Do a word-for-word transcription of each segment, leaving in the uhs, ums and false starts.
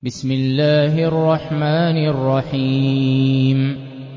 بسم الله الرحمن الرحيم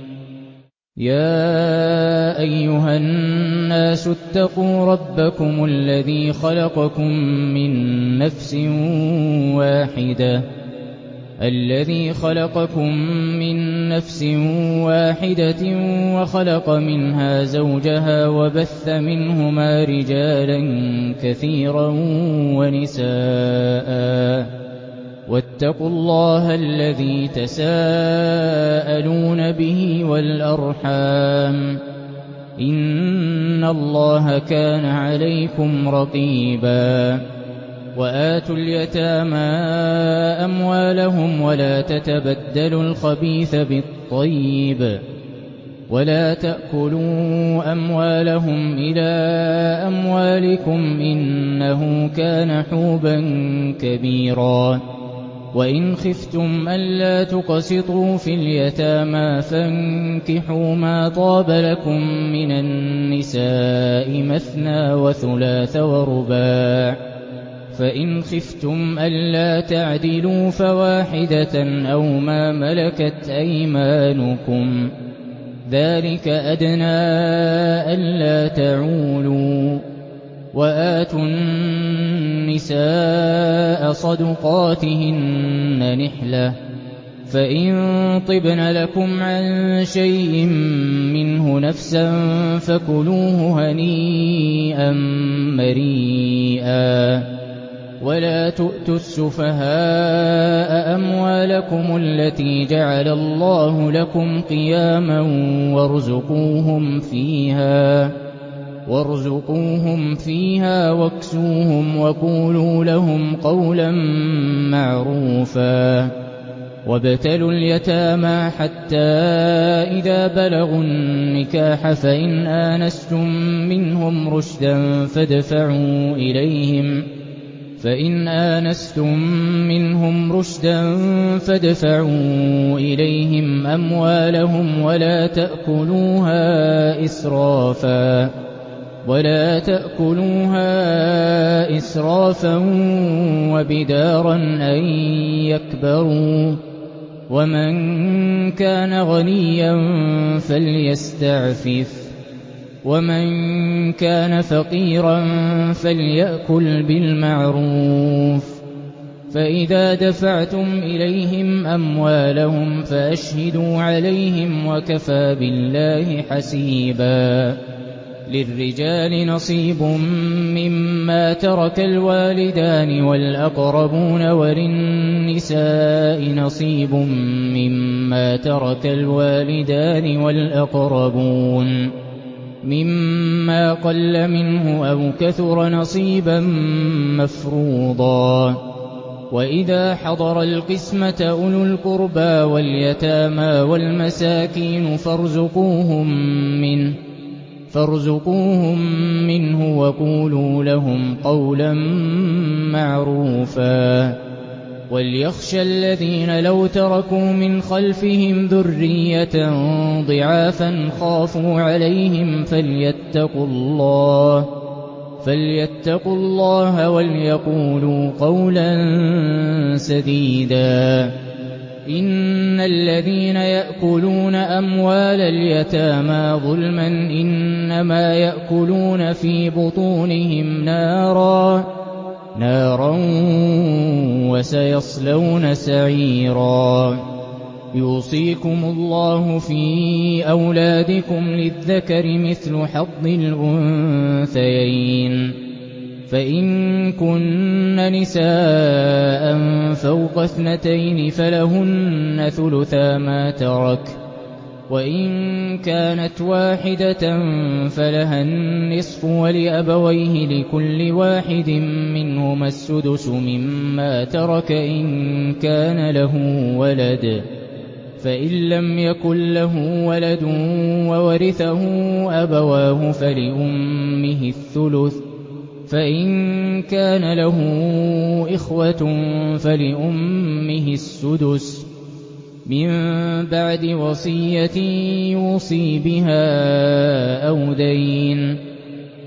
يا أيها الناس اتقوا ربكم الذي خلقكم من نفس واحدة الذي خلقكم من نفس واحدة وخلق منها زوجها وبث منهما رجالا كثيرا ونساء واتقوا الله الذي تساءلون به والأرحام إن الله كان عليكم رقيبا وآتوا اليتامى أموالهم ولا تتبدلوا الخبيث بالطيب ولا تأكلوا أموالهم إلى أموالكم إنه كان حوبا كبيرا وإن خفتم ألا تقسطوا في اليتامى فانكحوا ما طاب لكم من النساء مثنى وثلاث ورباع فإن خفتم ألا تعدلوا فواحدة أو ما ملكت أيمانكم ذلك أدنى ألا تعولوا وآتوا النساء صدقاتهن نحلة فإن طبن لكم عن شيء منه نفسا فكلوه هنيئا مريئا ولا تؤتوا السفهاء أموالكم التي جعل الله لكم قياما وارزقوهم فيها وارزقوهم فيها واكسوهم وقولوا لهم قولا معروفا وابتلوا اليتامى حتى إذا بلغوا النكاح فإن آنستم منهم رشدا فادفعوا إليهم فإن آنستم منهم رشدا فادفعوا إليهم أموالهم ولا تأكلوها إسرافا ولا تأكلوها إسرافا وبدارا أن يكبروا ومن كان غنيا فليستعفف ومن كان فقيرا فليأكل بالمعروف فإذا دفعتم إليهم أموالهم فأشهدوا عليهم وكفى بالله حسيبا للرجال نصيب مما ترك الوالدان والأقربون وللنساء نصيب مما ترك الوالدان والأقربون مما قل منه أو كثر نصيبا مفروضا وإذا حضر القسمة أولو القربى واليتامى والمساكين فارزقوهم منه فارزقوهم منه وقولوا لهم قولا معروفا وليخشى الذين لو تركوا من خلفهم ذرية ضعافا خافوا عليهم فليتقوا الله فليتقوا الله وليقولوا قولا سديدا إن الذين يأكلون أموال اليتامى ظلما إنما يأكلون في بطونهم نارا نارا وسيصلون سعيرا يوصيكم الله في أولادكم للذكر مثل حظ الأنثيين فإن كن نساء فوق اثنتين فلهن ثلثا ما ترك وإن كانت واحدة فلها النصف ولأبويه لكل واحد منهما السدس مما ترك إن كان له ولد فإن لم يكن له ولد وورثه أبواه فلأمه الثلث فإن كان له إخوة فلأمه السدس من بعد وصية يوصي بها أو دين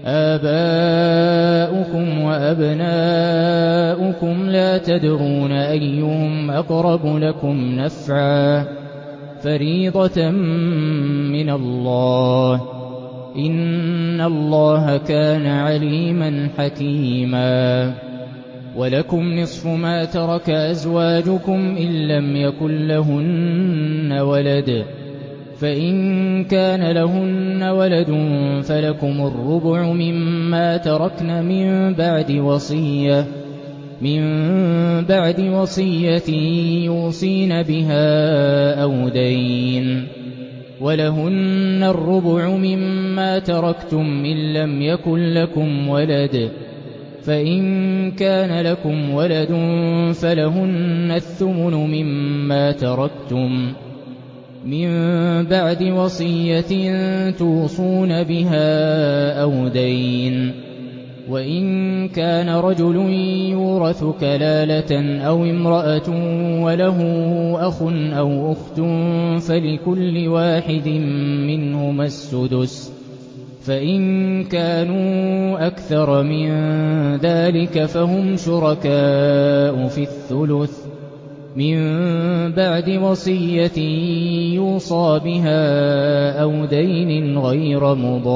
آباؤكم وأبناؤكم لا تدرون أيهم أقرب لكم نفعا فريضة من الله إن الله كان عليما حكيما ولكم نصف ما ترك أزواجكم إن لم يكن لهن ولد فإن كان لهن ولد فلكم الربع مما تركن من بعد وصية من بعد وصية يوصين بها أو دين ولهن الربع مما تركتم إن لم يكن لكم ولد فإن كان لكم ولد فلهن الثمن مما تركتم من بعد وصية توصون بها أو دين وإن كان رجل يورث كلالة أو امرأة وله أخ أو أخت فلكل واحد منهما السدس فإن كانوا أكثر من ذلك فهم شركاء في الثلث من بعد وصية يوصى بها أو دين غير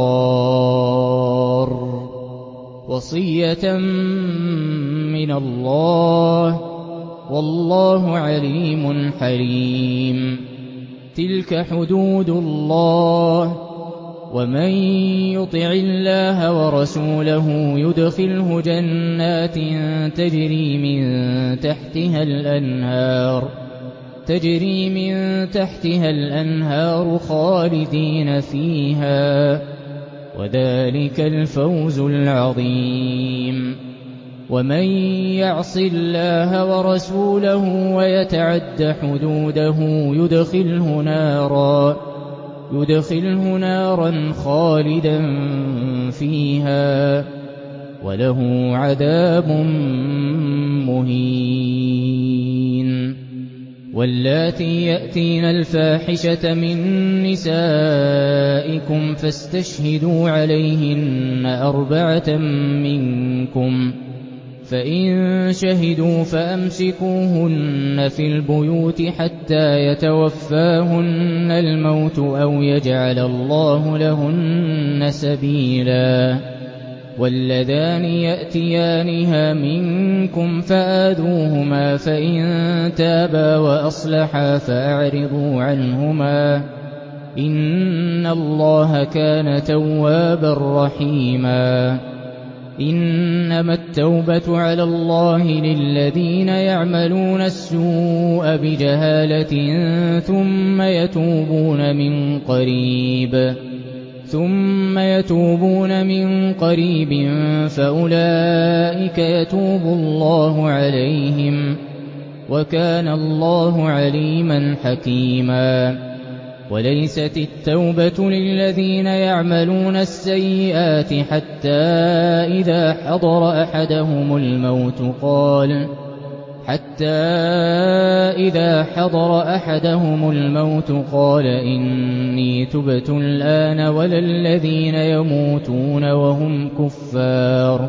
مضار وصية من الله والله عليم حليم تلك حدود الله ومن يطع الله ورسوله يدخله جنات تجري من تحتها الأنهار تجري من تحتها الأنهار خالدين فيها وذلك الفوز العظيم ومن يعص الله ورسوله ويتعد حدوده يدخله نارا يدخله نارا خالدا فيها وله عذاب مهين واللاتي يأتين الفاحشة من نسائكم فاستشهدوا عليهن أربعة منكم فإن شهدوا فأمسكوهن في البيوت حتى يتوفاهن الموت أو يجعل الله لهن سبيلا واللذان يأتيانها منكم فآذوهما فإن تابا وأصلحا فأعرضوا عنهما إن الله كان توابا رحيما إنما التوبة على الله للذين يعملون السوء بجهالة ثم يتوبون من قريب ثم يتوبون من قريب فأولئك يتوب الله عليهم وكان الله عليما حكيما وليست التوبة للذين يعملون السيئات حتى إذا حضر أحدهم الموت قال حتى إذا حضر أحدهم الموت قال إني تبت الآن ولا الذين يموتون وهم كفار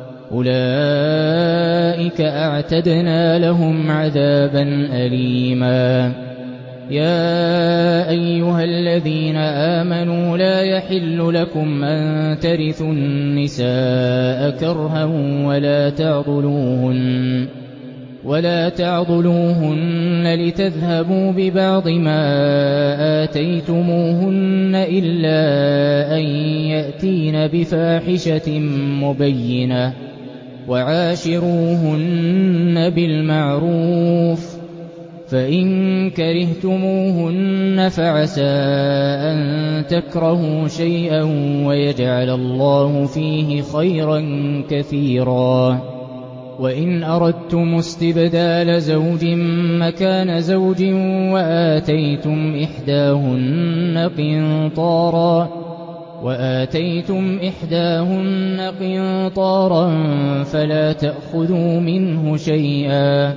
أولئك أعتدنا لهم عذابا أليما يا أيها الذين آمنوا لا يحل لكم أن ترثوا النساء كرها ولا تعضلوهن ولا تعضلوهن لتذهبوا ببعض ما آتيتموهن إلا أن يأتين بفاحشة مبينة وعاشروهن بالمعروف فإن كرهتموهن فعسى أن تكرهوا شيئا ويجعل الله فيه خيرا كثيرا وإن أردتم استبدال زوج مكان زوج وآتيتم إحداهن قنطارا وآتيتم إحداهن قنطارا فلا تأخذوا منه شيئا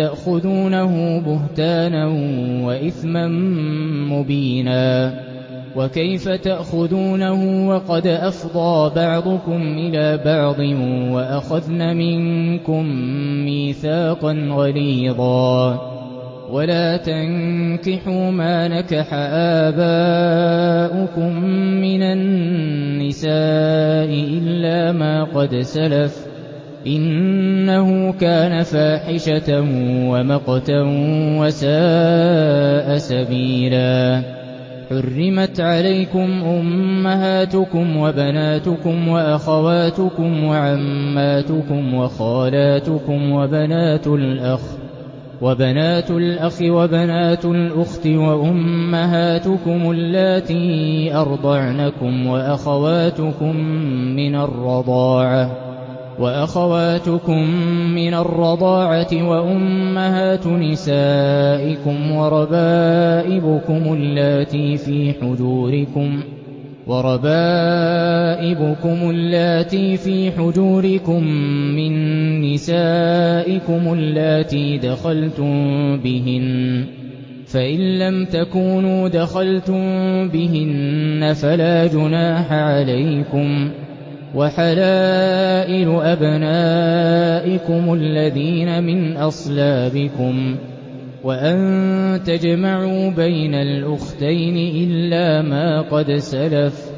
أتأخذونه بهتانا وإثما مبينا وكيف تأخذونه وقد أفضى بعضكم إلى بعض وأخذن منكم ميثاقا غليظا ولا تنكحوا ما نكح آباؤكم من النساء إلا ما قد سلف إنه كان فاحشة ومقتا وساء سبيلا. حرمت عليكم أمهاتكم وبناتكم وأخواتكم وعماتكم وخالاتكم وبنات الأخ وبنات الأخ وبنات الأخت وأمهاتكم اللاتي أرضعنكم وأخواتكم من الرضاعة وأخواتكم من الرضاعة وأمهات نسائكم وربائبكم اللاتي في حجوركم وربائبكم اللاتي في حجوركم من نسائكم اللاتي دخلتم بهن فإن لم تكونوا دخلتم بهن فلا جناح عليكم وحلائل أبنائكم الذين من أصلابكم وأن تجمعوا بين الأختين إلا ما قد سلف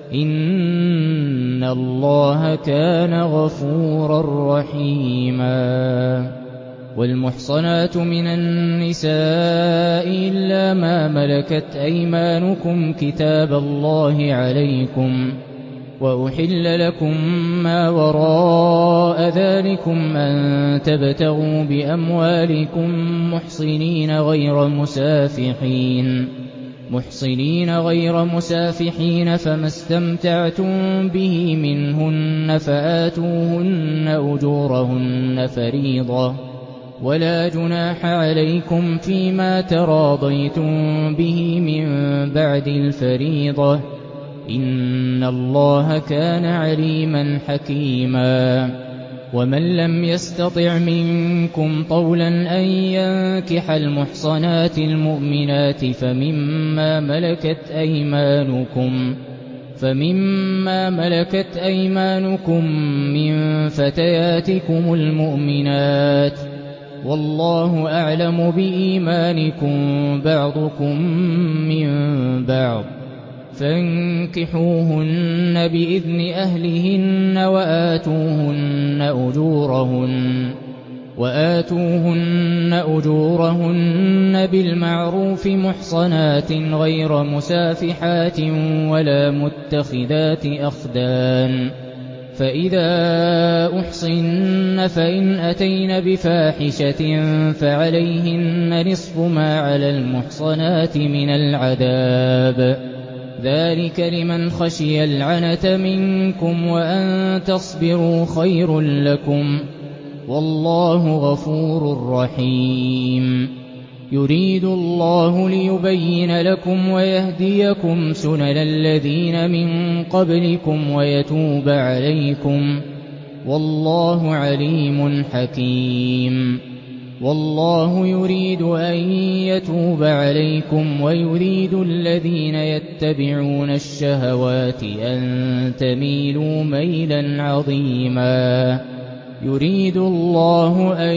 إن الله كان غفورا رحيما. والمحصنات من النساء إلا ما ملكت أيمانكم كتاب الله عليكم وأحل لكم ما وراء ذلكم أن تبتغوا بأموالكم محصنين غير مسافحين محصنين غير مسافحين فما استمتعتم به منهن فآتوهن أجورهن فريضة ولا جناح عليكم فيما تراضيتم به من بعد الفريضة إن الله كان عليما حكيما. ومن لم يستطع منكم طولا أن ينكح المحصنات المؤمنات فمما ملكت أيمانكم فمما ملكت أيمانكم من فتياتكم المؤمنات والله أعلم بإيمانكم بعضكم من بعض فانكحوهن بإذن أهلهن وآتوهن أجورهن وآتوهن أجورهن بالمعروف محصنات غير مسافحات ولا متخذات أخدان فإذا أحصن فإن أتين بفاحشة فعليهن نصف ما على المحصنات من العذاب ذلك لمن خشي العنة منكم وأن تصبروا خير لكم والله غفور رحيم. يريد الله ليبين لكم ويهديكم سنن الذين من قبلكم ويتوب عليكم والله عليم حكيم. والله يريد أن يتوب عليكم ويريد الذين يتبعون الشهوات أن تميلوا ميلا عظيما. يريد الله أن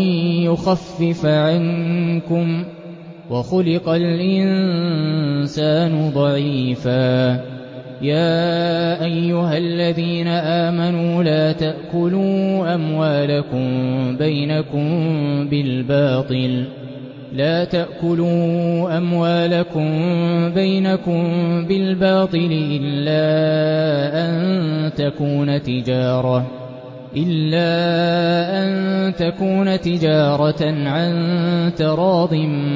يخفف عنكم وخلق الإنسان ضعيفا. يا أيها الذين آمنوا لا تأكلوا أموالكم بينكم بالباطل لا تأكلوا أموالكم بينكم بالباطل إلا أن تكون تجارة إلا أن تكون تجارة عن تراض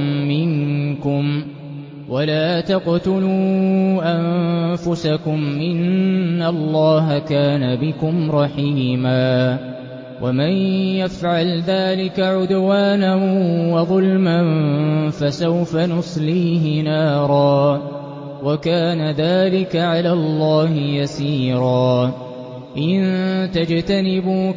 منكم ولا تقتلوا أنفسكم إن الله كان بكم رحيما. ومن يفعل ذلك عدوانا وظلما فسوف نصليه نارا وكان ذلك على الله يسيرا. إن تجتنبوا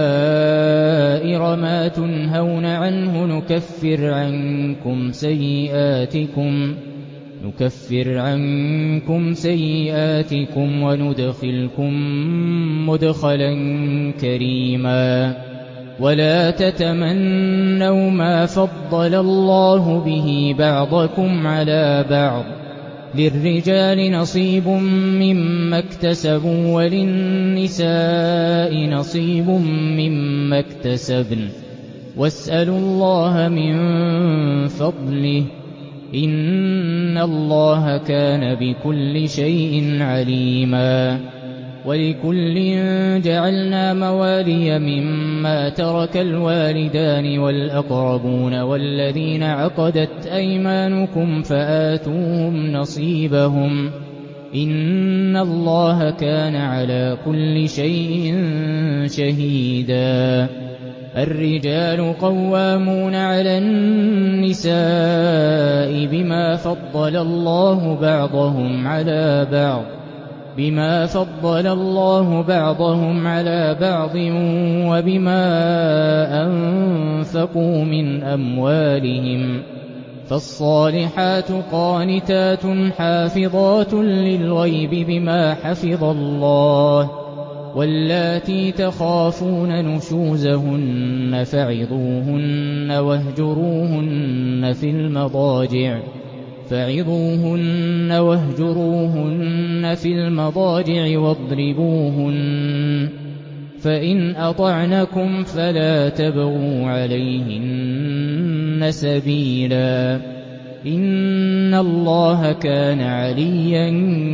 كبائر ما تنهون عنه نكفر عنكم سيئاتكم نكفر عنكم سيئاتكم وندخلكم مدخلا كريما ولا تتمنوا ما فضل الله به بعضكم على بعض للرجال نصيب مما اكتسبوا وللنساء نصيب مما اكتسبن واسألوا الله من فضله إن الله كان بكل شيء عليما ولكل جعلنا موالي مما ترك الوالدان والأقربون والذين عقدت أيمانكم فآتوهم نصيبهم إن الله كان على كل شيء شهيدا الرجال قوامون على النساء بما فضل الله بعضهم على بعض بما فضل الله بعضهم على بعض وبما أنفقوا من أموالهم فالصالحات قانتات حافظات للغيب بما حفظ الله واللاتي تخافون نشوزهن فعظوهن واهجروهن في المضاجع فعظوهن واهجروهن في المضاجع واضربوهن فإن أطعنكم فلا تبغوا عليهن سبيلا إن الله كان عليا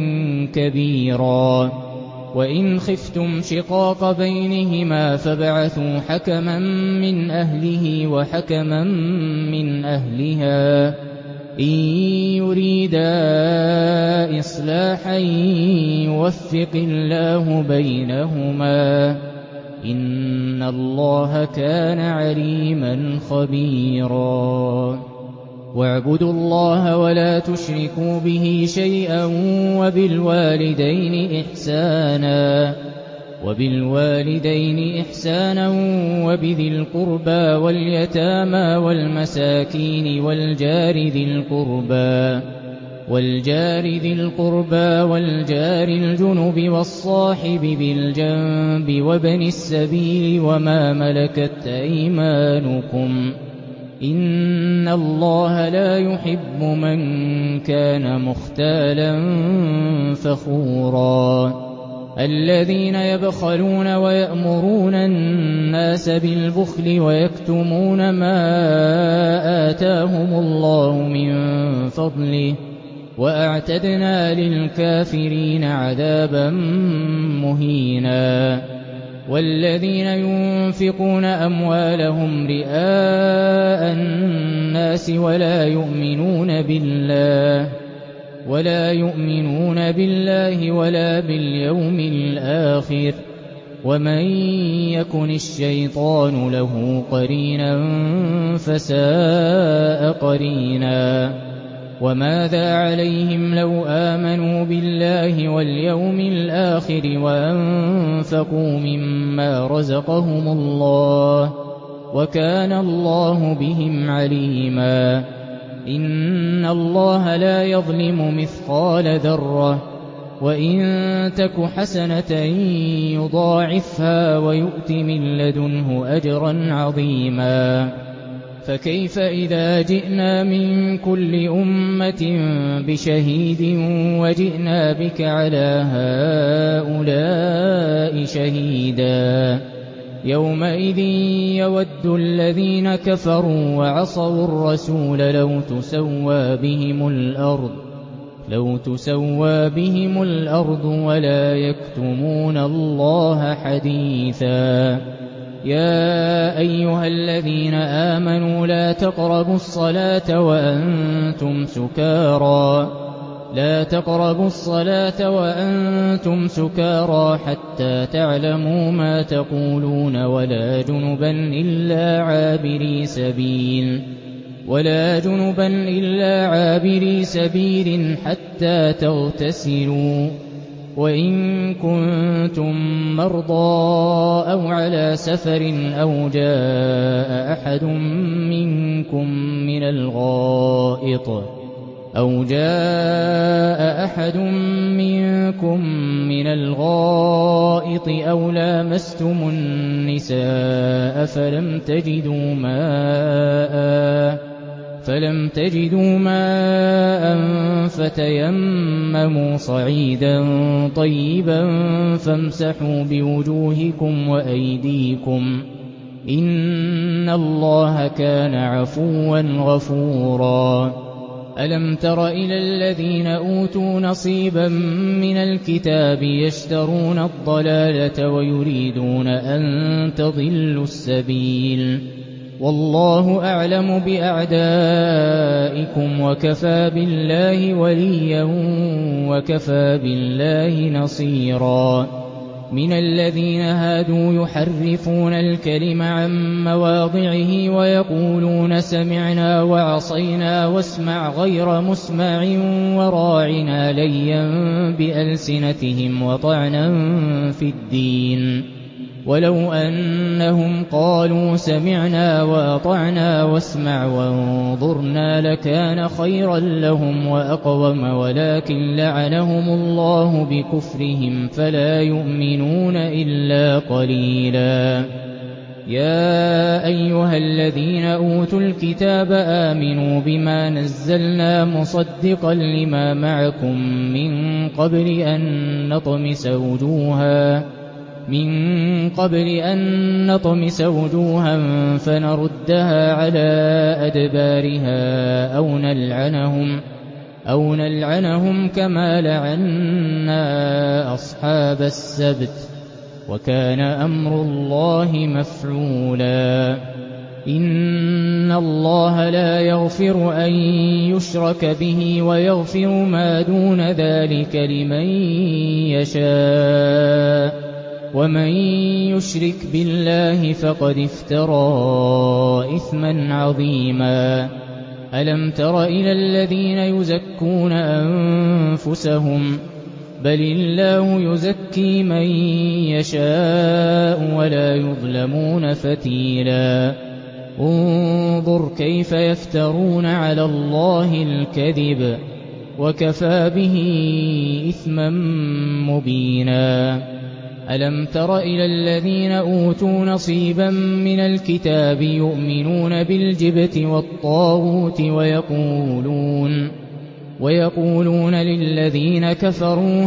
كبيرا وإن خفتم شقاق بينهما فابعثوا حكما من أهله وحكما من أهلها إن يريدا إصلاحا يوفق الله بينهما إن الله كان عليما خبيرا واعبدوا الله ولا تشركوا به شيئا وبالوالدين إحسانا وبالوالدين إحسانا وبذي القربى واليتامى والمساكين والجار ذي القربى والجار ذي القربى والجار الجنب والصاحب بالجنب وابن السبيل وما ملكت أيمانكم إن الله لا يحب من كان مختالا فخورا الذين يبخلون ويأمرون الناس بالبخل ويكتمون ما آتاهم الله من فضله وأعتدنا للكافرين عذابا مهينا والذين ينفقون أموالهم رئاء الناس ولا يؤمنون بالله ولا يؤمنون بالله ولا باليوم الآخر ومن يكن الشيطان له قرينا فساء قرينا وماذا عليهم لو آمنوا بالله واليوم الآخر وأنفقوا مما رزقهم الله وكان الله بهم عليما إن الله لا يظلم مثقال ذرة وإن تك حسنة يضاعفها ويؤت من لدنه أجرا عظيما فكيف إذا جئنا من كل أمة بشهيد وجئنا بك على هؤلاء شهيدا يومئذ يود الذين كفروا وعصوا الرسول لو تسوى بهم الأرض لو تسوى بهم الأرض ولا يكتمون الله حديثا يا أيها الذين آمنوا لا تقربوا الصلاة وأنتم سكارى لا تقربوا الصلاة وأنتم سكارى حتى تعلموا ما تقولون ولا جنبا إلا عابري سبيل ولا جنبا إلا عابري سبيل حتى تغتسلوا وإن كنتم مرضى أو على سفر أو جاء أحد منكم من الغائط أَوْ جَاءَ أَحَدٌ مِّنكُم مِّنَ الْغَائِطِ أَوْ لَامَسْتُمُ النِّسَاءَ فَلَمْ تَجِدُوا مَاءً فَلَمْ تَجِدُوا مَاءً فَتَيَمَّمُوا صَعِيدًا طَيِّبًا فَامْسَحُوا بِوُجُوهِكُمْ وَأَيْدِيكُمْ ۗ إِنَّ اللَّهَ كَانَ عَفُوًّا غَفُورًا. أَلَمْ تَرَ إِلَى الَّذِينَ أُوتُوا نَصِيبًا مِّنَ الْكِتَابِ يَشْتَرُونَ الضَّلَالَةَ وَيُرِيدُونَ أَن تَضِلُّوا السَّبِيلَ ۗ وَاللَّهُ أَعْلَمُ بِأَعْدَائِكُمْ ۚ وَكَفَىٰ بِاللَّهِ وَلِيًّا وَكَفَىٰ بِاللَّهِ نَصِيرًا. مِنَ الَّذِينَ هَادُوا يُحَرِّفُونَ الْكَلِمَ عَن مَّوَاضِعِهِ وَيَقُولُونَ سَمِعْنَا وَعَصَيْنَا وَاسْمَعْ غَيْرَ مُسْمَعٍ وَرَاعِنَا لَيًّا بِأَلْسِنَتِهِمْ وَطَعْنًا فِي الدِّينِ ۚ وَلَوْ أَنَّهُمْ قَالُوا سَمِعْنَا وَأَطَعْنَا وَاسْمَعْ وَانظُرْنَا لَكَانَ خَيْرًا لَّهُمْ وَأَقْوَمَ، وَلَٰكِن لَّعَنَهُمُ اللَّهُ بِكُفْرِهِمْ فَلَا يُؤْمِنُونَ إِلَّا قَلِيلًا. يَا أَيُّهَا الَّذِينَ أُوتُوا الْكِتَابَ آمِنُوا بِمَا نَزَّلْنَا مُصَدِّقًا لِّمَا مَعَكُم مِّن قَبْلِ أَن نَّطْمِسَ وُجُوهًا مِن قبل أن نطمس وجوها فنردها على أدبارها أو نلعنهم, أو نلعنهم كما لعنا أصحاب السبت، وكان أمر الله مفعولا. إن الله لا يغفر أن يشرك به ويغفر ما دون ذلك لمن يشاء، ومن يشرك بالله فقد افترى إثما عظيما. ألم تر إلى الذين يزكون أنفسهم بل الله يزكي من يشاء ولا يظلمون فتيلا. انظر كيف يفترون على الله الكذب وكفى به إثما مبينا. ألم تر إلى الذين أوتوا نصيبا من الكتاب يؤمنون بالجبت والطاغوت ويقولون ويقولون للذين كفروا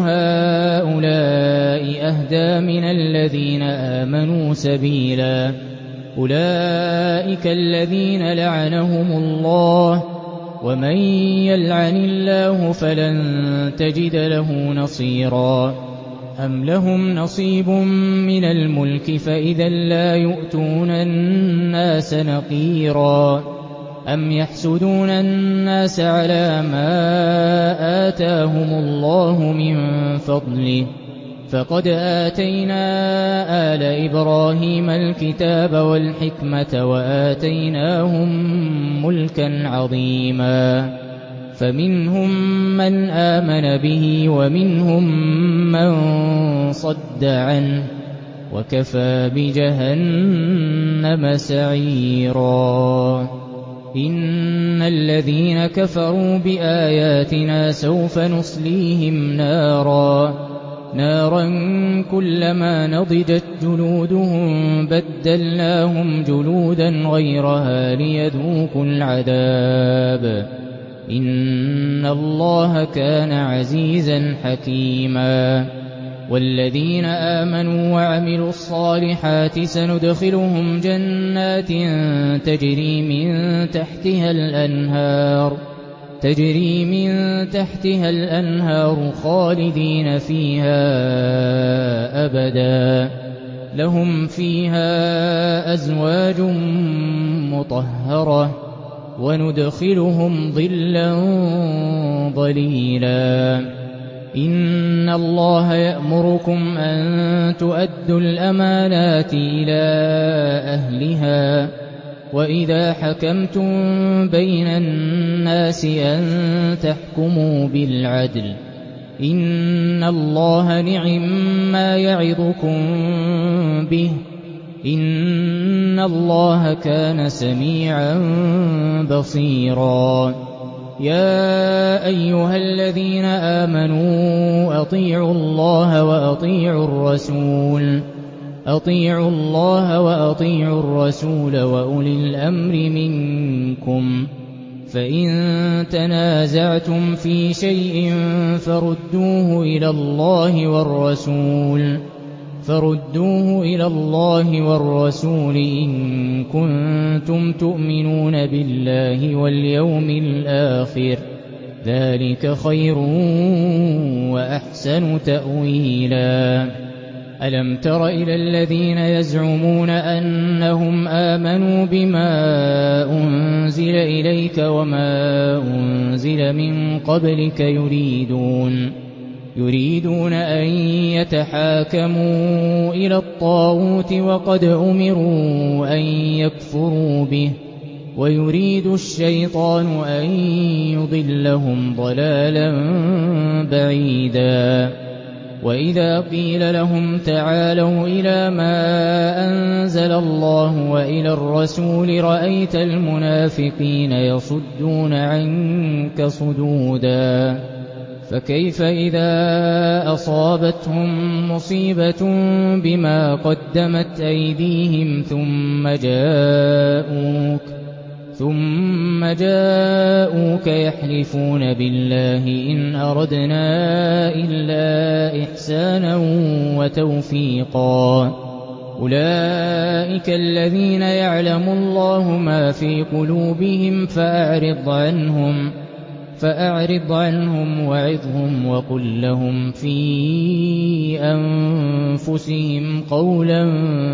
هؤلاء أهدى من الذين آمنوا سبيلا. أولئك الذين لعنهم الله، ومن يلعن الله فلن تجد له نصيرا. أم لهم نصيب من الملك فإذا لا يؤتون الناس نقيرا. أم يحسدون الناس على ما آتاهم الله من فضله، فقد آتينا آل إبراهيم الكتاب والحكمة وآتيناهم ملكا عظيما. فمنهم من آمن به ومنهم من صد عنه، وكفى بجهنم سعيرا. إن الذين كفروا بآياتنا سوف نصليهم نارا نارا كلما نضجت جلودهم بدلناهم جلودا غيرها ليذوقوا العذاب. إن الله كان عزيزا حكيما. والذين آمنوا وعملوا الصالحات سندخلهم جنات تجري من تحتها الأنهار تجري من تحتها الأنهار خالدين فيها أبدا، لهم فيها أزواج مطهرة، وندخلهم ظلا ظليلا. إن الله يأمركم أن تؤدوا الأمانات إلى أهلها، وإذا حكمتم بين الناس أن تحكموا بالعدل. إن الله نعم يعظكم به، إن الله كان سميعا بصيرا. يا أيها الذين آمنوا أطيعوا الله وأطيعوا الرسول أطيعوا الله وأطيعوا الرسول وأولي الأمر منكم فإن تنازعتم في شيء فردوه إلى الله والرسول فردوه إلى الله والرسول إن كنتم تؤمنون بالله واليوم الآخر ذلك خير وأحسن تأويلا ألم تر إلى الذين يزعمون أنهم آمنوا بما أنزل إليك وما أنزل من قبلك يريدون يريدون أن يتحاكموا إلى الطاغوت وقد أمروا أن يكفروا به ويريد الشيطان أن يضلهم ضلالا بعيدا وإذا قيل لهم تعالوا إلى ما أنزل الله وإلى الرسول رأيت المنافقين يصدون عنك صدودا فكيف إذا أصابتهم مصيبة بما قدمت أيديهم ثم جاءوك ثم جاءوك يحلفون بالله إن أردنا إلا إحسانا وتوفيقا أولئك الذين يعلم الله ما في قلوبهم فأعرض عنهم فأعرض عنهم وعظهم وقل لهم في أنفسهم قولا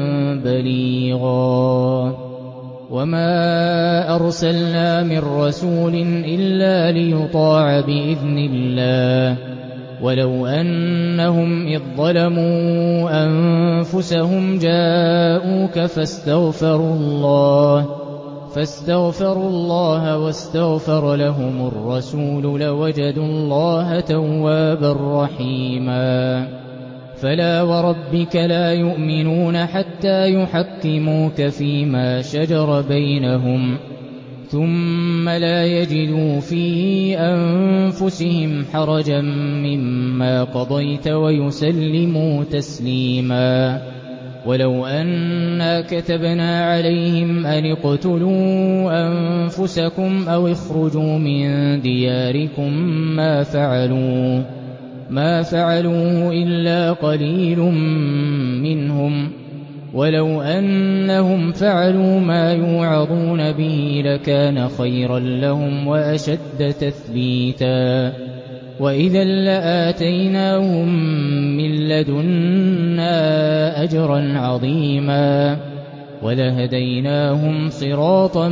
بليغا وما أرسلنا من رسول إلا ليطاع بإذن الله ولو أنهم إذ ظلموا أنفسهم جاءوك فاستغفروا الله فاستغفروا الله واستغفر لهم الرسول لوجدوا الله توابا رحيما فلا وربك لا يؤمنون حتى يحكموك فيما شجر بينهم ثم لا يجدوا في أنفسهم حرجا مما قضيت ويسلموا تسليما ولو أنا كتبنا عليهم أن اقتلوا أنفسكم أو اخرجوا من دياركم ما فعلوه ما فعلوه إلا قليل منهم ولو أنهم فعلوا ما يوعظون به لكان خيرا لهم وأشد تثبيتا وإذا لآتيناهم من لدنا أجرا عظيما ولهديناهم صراطا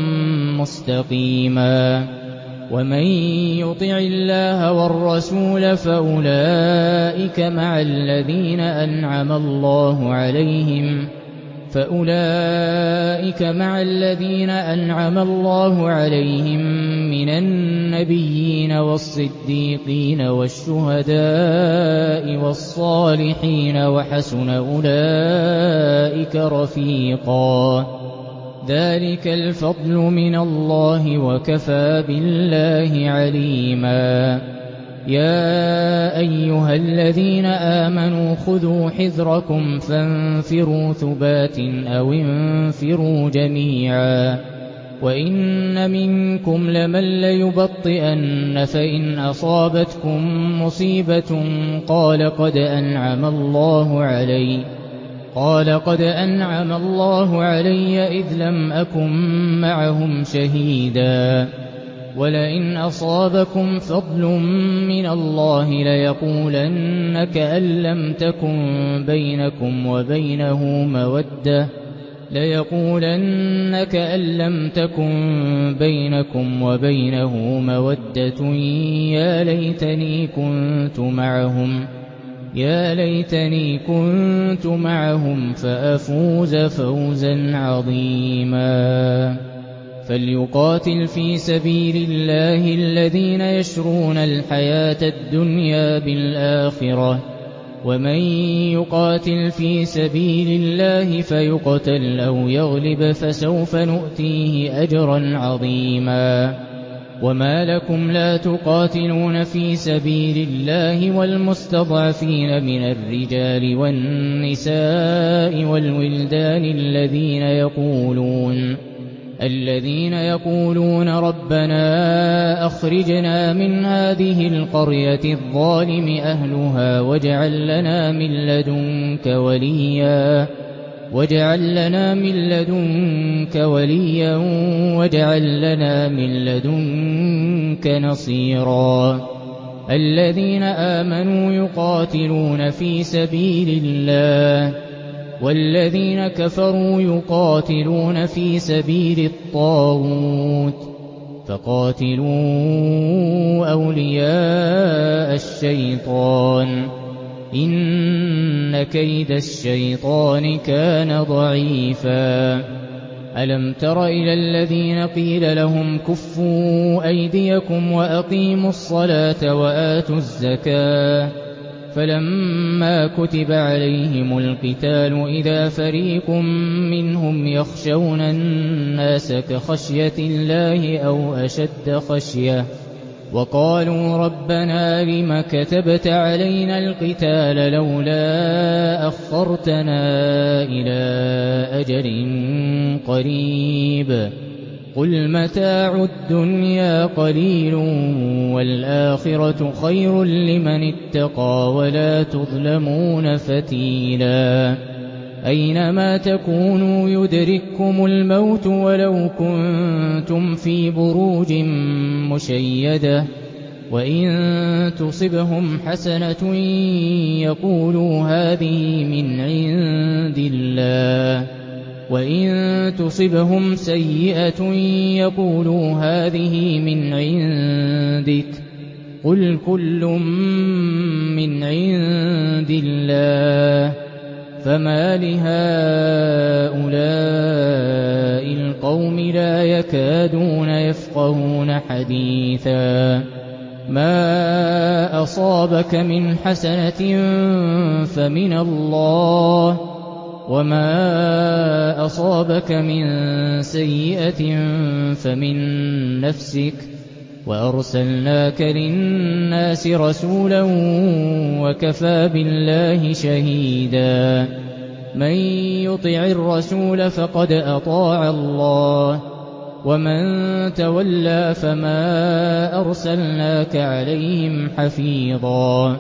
مستقيما ومن يطع الله والرسول فأولئك مع الذين أنعم الله عليهم فأولئك مع الذين أنعم الله عليهم من النبيين والصديقين والشهداء والصالحين وحسن أولئك رفيقا ذلك الفضل من الله وكفى بالله عليما يا أيها الذين آمنوا خذوا حذركم فانفروا ثبات أو انفروا جميعا وإن منكم لمن ليبطئن فإن أصابتكم مصيبة قال قد أنعم الله علي قال قد أنعم الله علي إذ لم أكن معهم شهيدا ولئن أصابكم فضل من الله ليقولن كأن لم تكن بينكم وبينه مودة ليقولن كأن لم تكن بينكم وبينه مودة يا ليتني كنت معهم يا ليتني كنت معهم فأفوز فوزا عظيما فليقاتل في سبيل الله الذين يشرون الحياة الدنيا بالآخرة ومن يقاتل في سبيل الله فيقتل أو يغلب فسوف نؤتيه أجرا عظيما وما لكم لا تقاتلون في سبيل الله والمستضعفين من الرجال والنساء والولدان الذين يقولون الذين يقولون ربنا أخرجنا من هذه القرية الظالم أهلها واجعل لنا من لدنك وليا واجعل لنا من لدنك وليا واجعل لنا من لدنك نصيرا الذين آمنوا يقاتلون في سبيل الله والذين كفروا يقاتلون في سبيل الطاغوت فقاتلوا أولياء الشيطان إن كيد الشيطان كان ضعيفا ألم تر إلى الذين قيل لهم كفوا أيديكم وأقيموا الصلاة وآتوا الزكاة فلما كتب عليهم القتال إذا فريق منهم يخشون الناس كخشية الله أو أشد خشية وقالوا ربنا لم كتبت علينا القتال لولا أخرتنا إلى أجل قريب قل متاع الدنيا قليل والآخرة خير لمن اتقى ولا تظلمون فتيلا أينما تكونوا يدرككم الموت ولو كنتم في بروج مشيدة وإن تصبهم حسنة يقولوا هذه من عند الله وإن تصبهم سيئة يقولوا هذه من عندك قل كل من عند الله فما لهؤلاء القوم لا يكادون يفقهون حديثا ما أصابك من حسنة فمن الله وما أصابك من سيئة فمن نفسك وأرسلناك للناس رسولا وكفى بالله شهيدا من يطع الرسول فقد أطاع الله ومن تولى فما أرسلناك عليهم حفيظا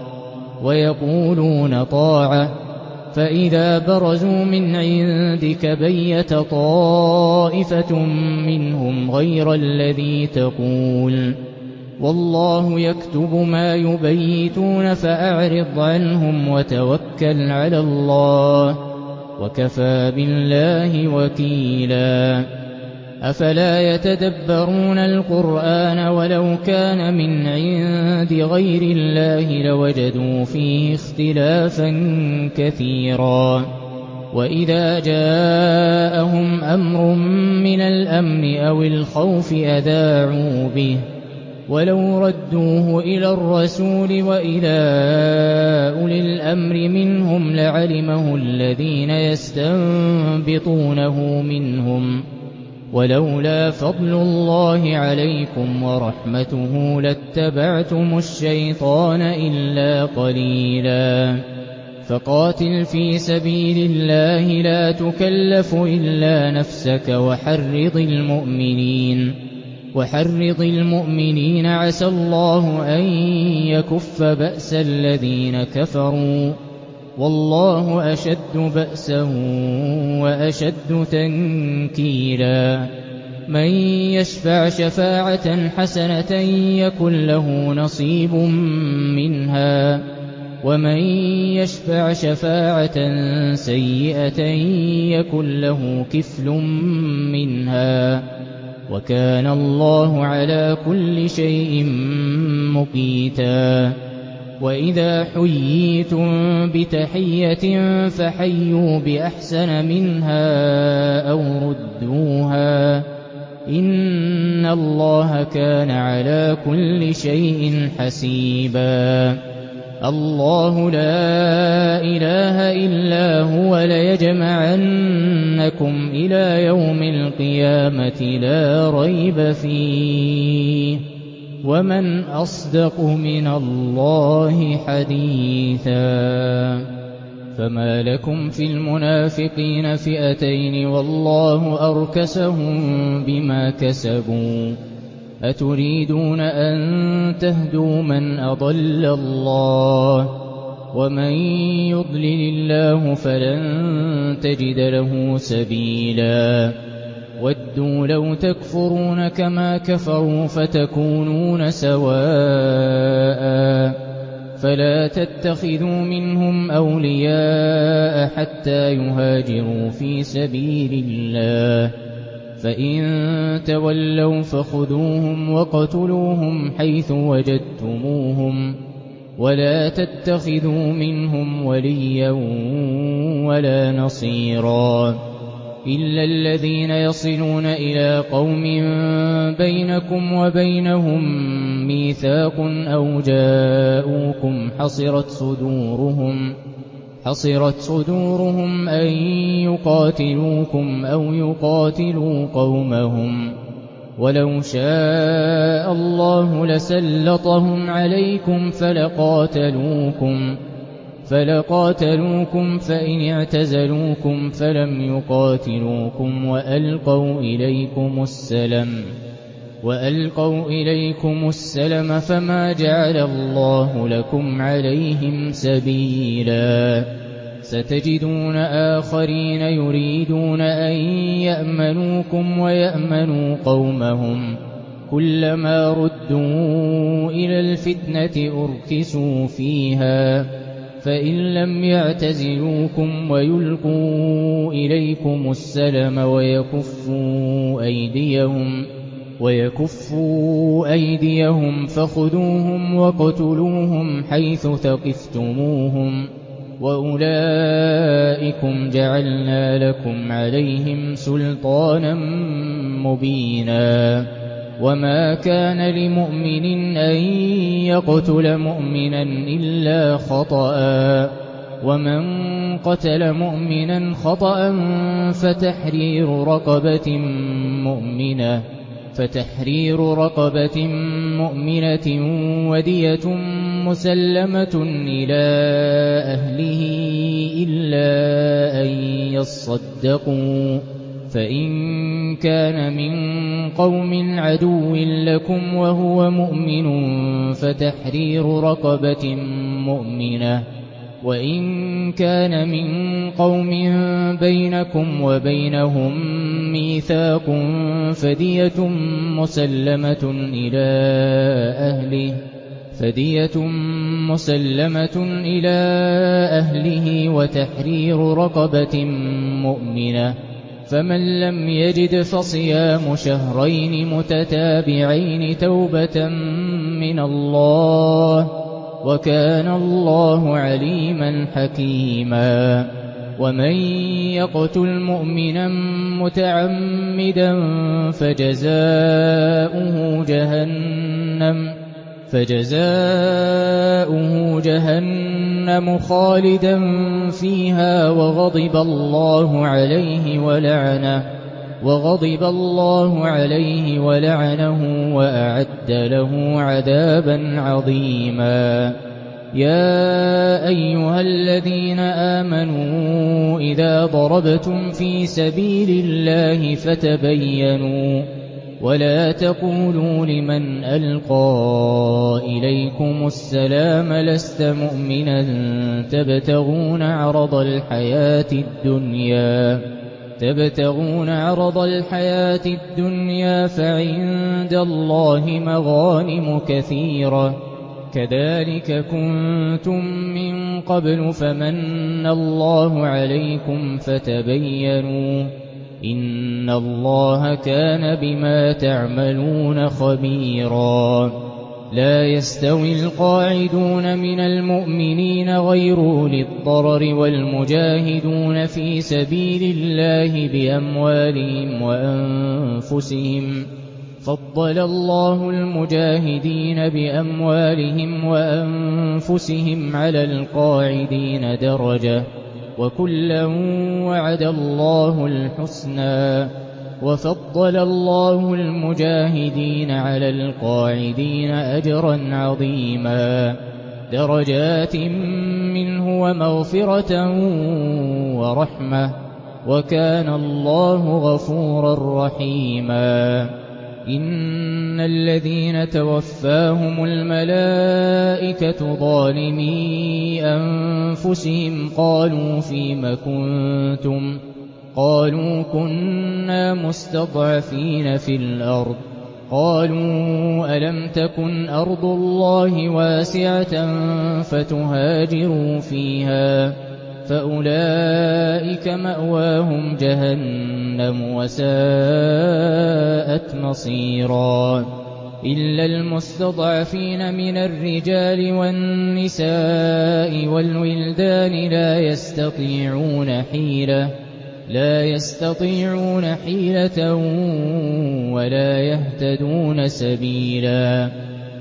ويقولون طاعة فإذا برزوا من عندك بيت طائفة منهم غير الذي تقول والله يكتب ما يبيتون فأعرض عنهم وتوكل على الله وكفى بالله وكيلا أفلا يتدبرون القرآن ولو كان من عند غير الله لوجدوا فيه اختلافا كثيرا وإذا جاءهم أمر من الأمن أو الخوف أذاعوا به ولو ردوه إلى الرسول وإلى أولي الأمر منهم لعلمه الذين يستنبطونه منهم ولولا فضل الله عليكم ورحمته لاتبعتم الشيطان إلا قليلا فقاتل في سبيل الله لا تكلف إلا نفسك وحرض المؤمنين وحرض المؤمنين عسى الله أن يكف بأس الذين كفروا والله أشد بأسا وأشد تنكيلا من يشفع شفاعة حسنة يكن له نصيب منها ومن يشفع شفاعة سيئة يكن له كفل منها وكان الله على كل شيء مقيتا وإذا حييتم بتحية فحيوا بأحسن منها أو ردوها إن الله كان على كل شيء حسيبا الله لا إله إلا هو ليجمعنكم إلى يوم القيامة لا ريب فيه ومن أصدق من الله حديثا فما لكم في المنافقين فئتين والله أركسهم بما كسبوا أتريدون أن تهدوا من أضل الله ومن يضلل الله فلن تجد له سبيلا ودوا لو تكفرون كما كفروا فتكونون سواء فلا تتخذوا منهم أولياء حتى يهاجروا في سبيل الله فإن تولوا فخذوهم وقتلوهم حيث وجدتموهم ولا تتخذوا منهم وليا ولا نصيرا إلا الذين يصلون إلى قوم بينكم وبينهم ميثاق أو جاءوكم حصرت صدورهم حصرت صدورهم أن يقاتلوكم أو يقاتلوا قومهم ولو شاء الله لسلطهم عليكم فلقاتلوكم فلقاتلوكم فإن اعتزلوكم فلم يقاتلوكم وألقوا إليكم السلم وألقوا إليكم السلم فما جعل الله لكم عليهم سبيلا ستجدون آخرين يريدون أن يأمنوكم ويأمنوا قومهم كلما ردوا إلى الفتنة أركسوا فيها فإن لم يعتزلوكم ويلقوا إليكم السلم ويكفوا أيديهم ويكفوا أيديهم فخذوهم وقتلوهم حيث ثقفتموهم وأولئكم جعلنا لكم عليهم سلطانا مبينا وما كان لمؤمن أن يقتل مؤمنا إلا خطأ ومن قتل مؤمنا خطأ فتحرير رقبة مؤمنة فتحرير رقبة مؤمنة ودية مسلمة إلى أهله إلا أن يصدقوا فإن كان من قوم عدو لكم وهو مؤمن فتحرير رقبة مؤمنة وإن كان من قوم بينكم وبينهم ميثاق فدية مسلمة إلى أهله فدية مسلمة إلى أهله وتحرير رقبة مؤمنة فمن لم يجد فصيام شهرين متتابعين توبة من الله وكان الله عليما حكيما ومن يقتل مؤمنا متعمدا فجزاؤه جهنم فجزاؤه جهنم خالدا فيها وغضب الله عليه ولعنه وغضب الله عليه ولعنه وأعد له عذابا عظيما يا أيها الذين آمنوا إذا ضربتم في سبيل الله فتبينوا ولا تقولوا لمن ألقى إليكم السلام لست مؤمنا تبتغون عرض الحياة الدنيا تبتغون عرض الحياة الدنيا فعند الله مغانم كثيرة كذلك كنتم من قبل فمن الله عليكم فتبينوا إن الله كان بما تعملون خبيرا لا يستوي القاعدون من المؤمنين غير أولي الضرر والمجاهدون في سبيل الله بأموالهم وأنفسهم فضل الله المجاهدين بأموالهم وأنفسهم على القاعدين درجة وكلا وعد الله الحسنى وفضل الله المجاهدين على القاعدين أجرا عظيما درجات منه ومغفرة ورحمة وكان الله غفورا رحيما إن الذين توفاهم الملائكة ظالمي أنفسهم قالوا فيم كنتم قالوا كنا مستضعفين في الأرض قالوا ألم تكن أرض الله واسعة فتهاجروا فيها فأولئك مأواهم جهنم وساءت مصيرا إلا المستضعفين من الرجال والنساء والولدان لا يستطيعون حيلة لا يستطيعون حيلة ولا يهتدون سبيلا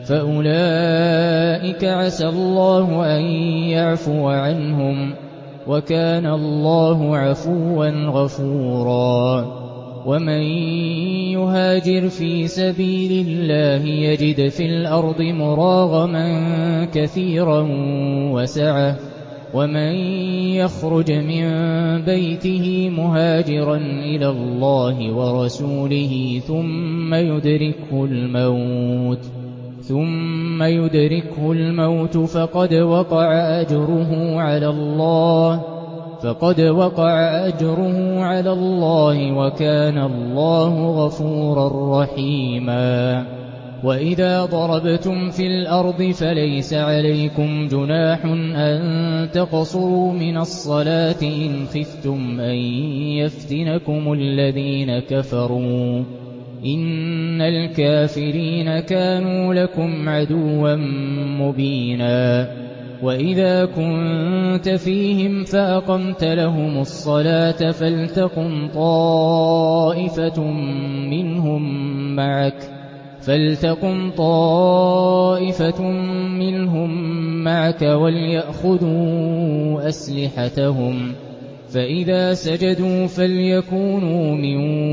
فأولئك عسى الله أن يعفو عنهم وكان الله عفوا غفورا ومن يهاجر في سبيل الله يجد في الأرض مراغما كثيرا وسعة ومن يخرج من بيته مهاجرا إلى الله ورسوله ثم يدركه الموت ثم يدركه الموت فقد وقع أجره على الله فقد وقع أجره على الله وكان الله غفورا رحيما وإذا ضربتم في الأرض فليس عليكم جناح أن تقصروا من الصلاة إن خفتم أن يفتنكم الذين كفروا إن الكافرين كانوا لكم عدوا مبينا وإذا كنت فيهم فأقمت لهم الصلاة فلتقم طائفة منهم معك فلتقم طائفة منهم معك وليأخذوا أسلحتهم فإذا سجدوا فليكونوا من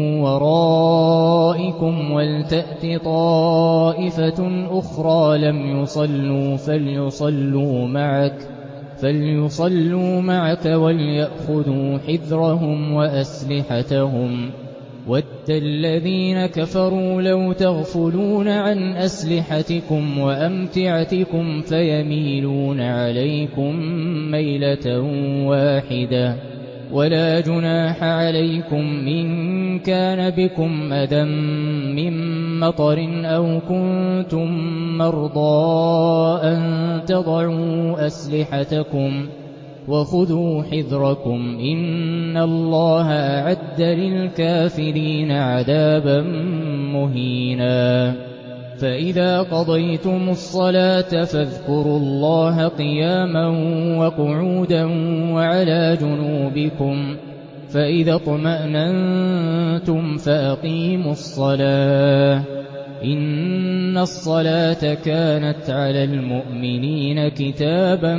ورائكم ولتأت طائفة أخرى لم يصلوا فليصلوا معك فليصلوا معك وليأخذوا حذرهم وأسلحتهم ود الذين كفروا لو تغفلون عن أسلحتكم وأمتعتكم فيميلون عليكم ميلة واحدة ولا جناح عليكم إن كان بكم أذى من مطر أو كنتم مرضى أن تضعوا أسلحتكم وخذوا حذركم إن الله أعد للكافرين عذابا مهينا فإذا قضيتم الصلاة فاذكروا الله قياما وقعودا وعلى جنوبكم فإذا اطمأننتم فأقيموا الصلاة إن الصلاة كانت على المؤمنين كتابا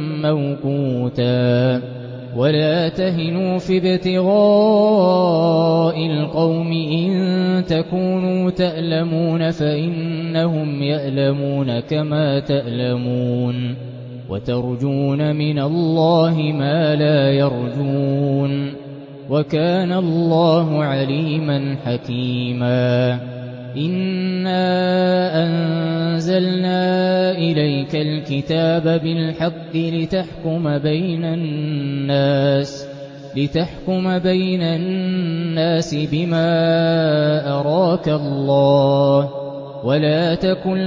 موقوتا ولا تهنوا في ابتغاء القوم إن تكونوا تألمون فإنهم يألمون كما تألمون وترجون من الله ما لا يرجون وكان الله عليما حكيما إنا أنزلنا إليك الكتاب بالحق لتحكم بين الناس لتحكم بين الناس بما أراك الله ولا تكن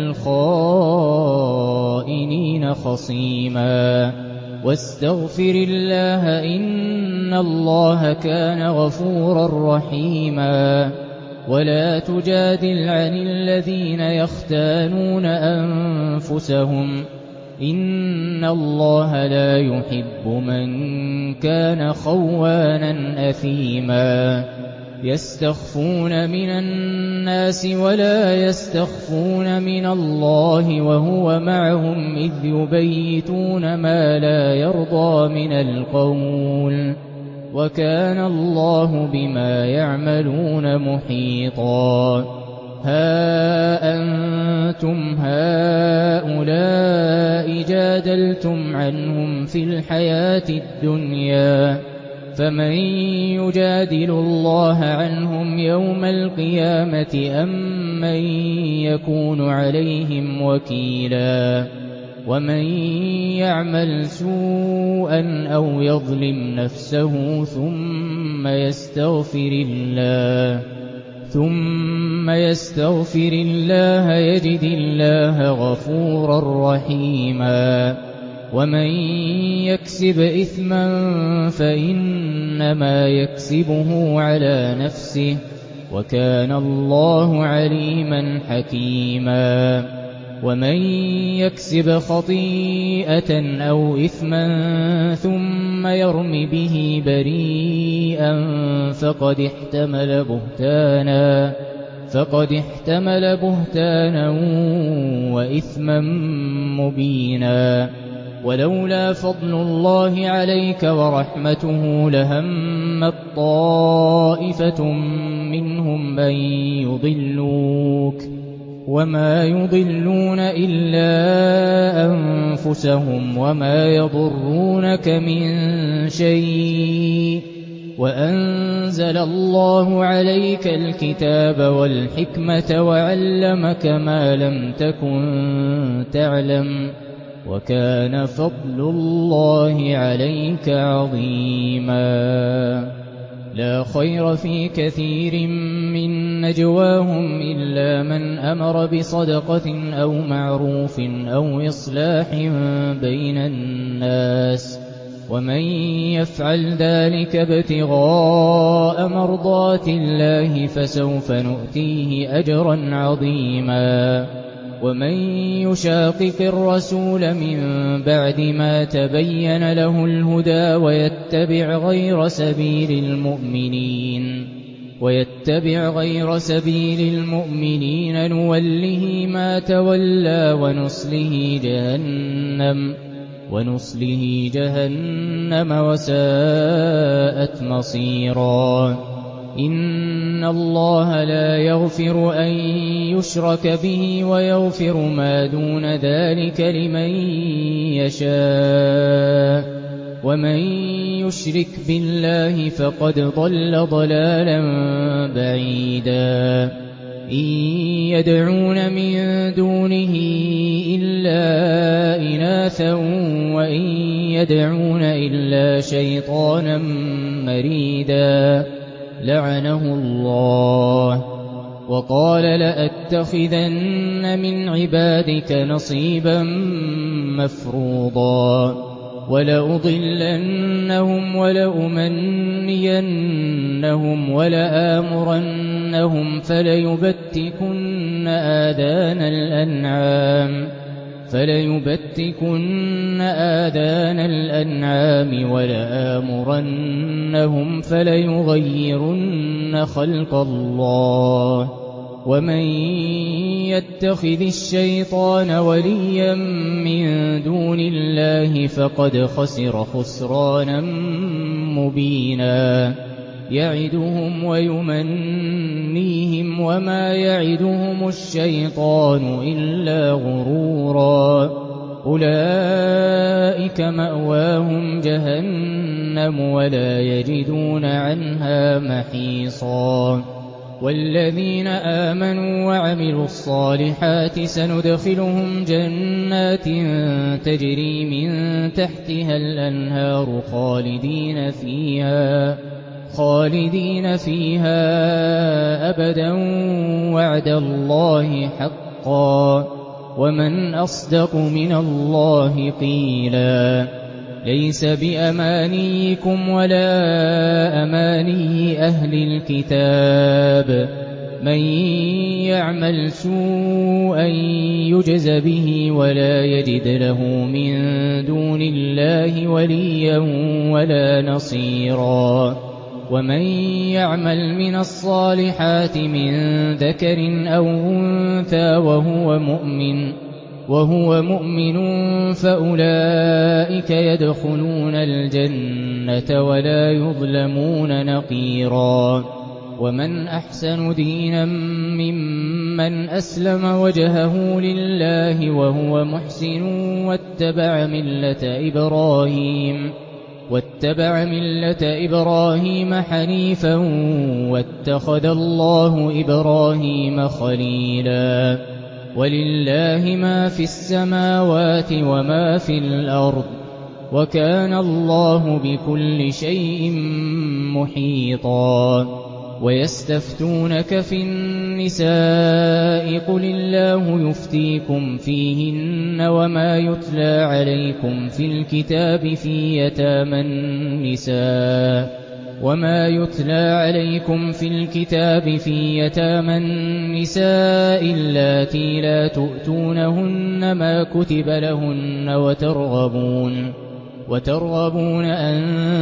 للخائنين خصيما واستغفر الله إن الله كان غفورا رحيما ولا تجادل عن الذين يختانون أنفسهم إن الله لا يحب من كان خوانا أثيما يستخفون من الناس ولا يستخفون من الله وهو معهم إذ يبيتون ما لا يرضى من القول وكان الله بما يعملون محيطا ها أنتم هؤلاء جادلتم عنهم في الحياة الدنيا فمن يجادل الله عنهم يوم القيامة أم من يكون عليهم وكيلا ومن يعمل سوءا أو يظلم نفسه ثم يستغفر الله ثم يستغفر الله يجد الله غفورا رحيما ومن يكسب إثما فإنما يكسبه على نفسه وكان الله عليما حكيما ومن يكسب خطيئة أو إثما ثم يرم به بريئا فقد احتمل بهتانا فقد احتمل بهتانا وإثما مبينا ولولا فضل الله عليك ورحمته لهمت طائفة منهم أن يضلوك وما يضلون إلا أنفسهم وما يضرونك من شيء وأنزل الله عليك الكتاب والحكمة وعلمك ما لم تكن تعلم وكان فضل الله عليك عظيما لا خير في كثير من نجواهم إلا من أمر بصدقة أو معروف أو إصلاح بين الناس ومن يفعل ذلك ابتغاء مرضات الله فسوف نؤتيه أجرا عظيما ومن يشاقق الرسول من بعد ما تبين له الهدى ويتبع غير سبيل المؤمنين ويتبع غير سبيل المؤمنين نوله ما تولى ونصله جهنم ونصله جهنم وساءت مصيرا إن الله لا يغفر أن يشرك به ويغفر ما دون ذلك لمن يشاء ومن يشرك بالله فقد ضل ضلالا بعيدا إن يدعون من دونه إلا إناثا وإن يدعون إلا شيطانا مريدا لعنه الله وقال لأتخذن من عبادك نصيبا مفروضا ولأضلنهم ولأمنينهم ولآمرنهم فليبتكن آذان الأنعام فليبتكن آذان الأنعام ولآمرنهم فليغيرن خلق الله ومن يتخذ الشيطان وليا من دون الله فقد خسر خسرانا مبينا يعدهم ويمنيهم وما يعدهم الشيطان إلا غرورا أولئك مأواهم جهنم ولا يجدون عنها محيصا والذين آمنوا وعملوا الصالحات سندخلهم جنات تجري من تحتها الأنهار خالدين فيها خالدين فيها أبدا وعد الله حقا ومن أصدق من الله قيلا ليس بأمانيكم ولا أماني أهل الكتاب من يعمل سوءا يجز به ولا يجد له من دون الله وليا ولا نصيرا ومن يعمل من الصالحات من ذكر أو أنثى وهو مؤمن وهو مؤمن فأولئك يدخلون الجنة ولا يظلمون نقيرا. ومن أحسن دينا ممن أسلم وجهه لله وهو محسن واتبع ملة إبراهيم واتبع ملة إبراهيم حنيفا واتخذ الله إبراهيم خليلا. ولله ما في السماوات وما في الأرض وكان الله بكل شيء محيطا. ويستفتونك في النساء قل الله يفتيكم فيهن وما يتلى عليكم في الكتاب في يتامى النساء وما يتلى عليكم في الكتاب في يتامى النساء اللاتي لا تؤتونهن ما كتب لهن وترغبون وترغبون أن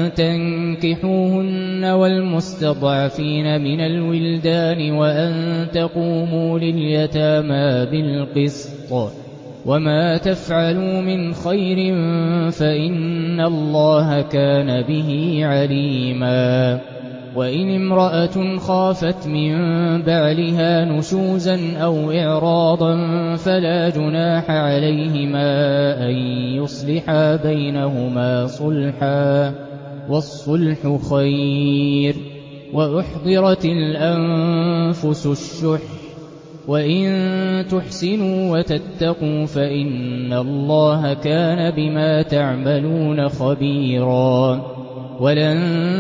تنكحوهن والمستضعفين من الولدان وأن تقوموا لليتامى بالقسط وما تفعلوا من خير فإن الله كان به عليما. وإن امرأة خافت من بعلها نشوزا أو إعراضا فلا جناح عليهما أن يصلحا بينهما صلحا والصلح خير. وأحضرت الأنفس الشح وإن تحسنوا وتتقوا فإن الله كان بما تعملون خبيرا. ولن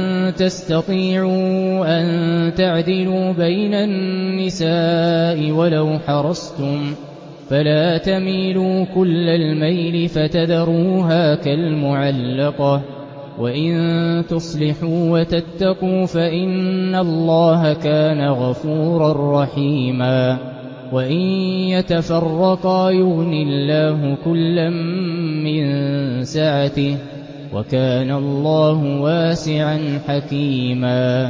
تستطيعوا أن تعدلوا بين النساء ولو حرصتم فلا تميلوا كل الميل فتذروها كالمعلقة. وإن تصلحوا وتتقوا فإن الله كان غفورا رحيما. وإن يتفرقا يغن الله كلا من سعته وكان الله واسعا حكيما.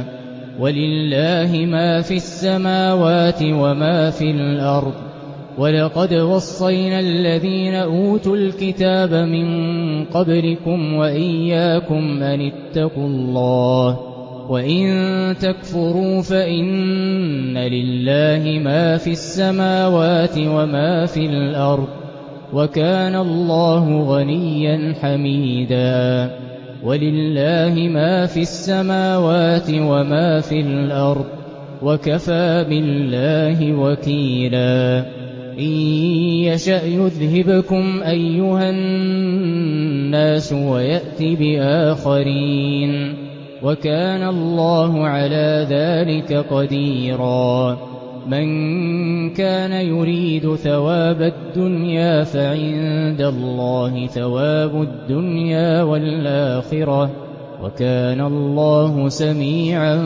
ولله ما في السماوات وما في الأرض ولقد وصينا الذين أوتوا الكتاب من قبلكم وإياكم أن اتقوا الله وإن تكفروا فإن لله ما في السماوات وما في الأرض وكان الله غنيا حميدا. ولله ما في السماوات وما في الأرض وكفى بالله وكيلا. إن يشأ يذهبكم أيها الناس ويأت بآخرين وكان الله على ذلك قديرا. من كان يريد ثواب الدنيا فعند الله ثواب الدنيا والآخرة وكان الله سميعا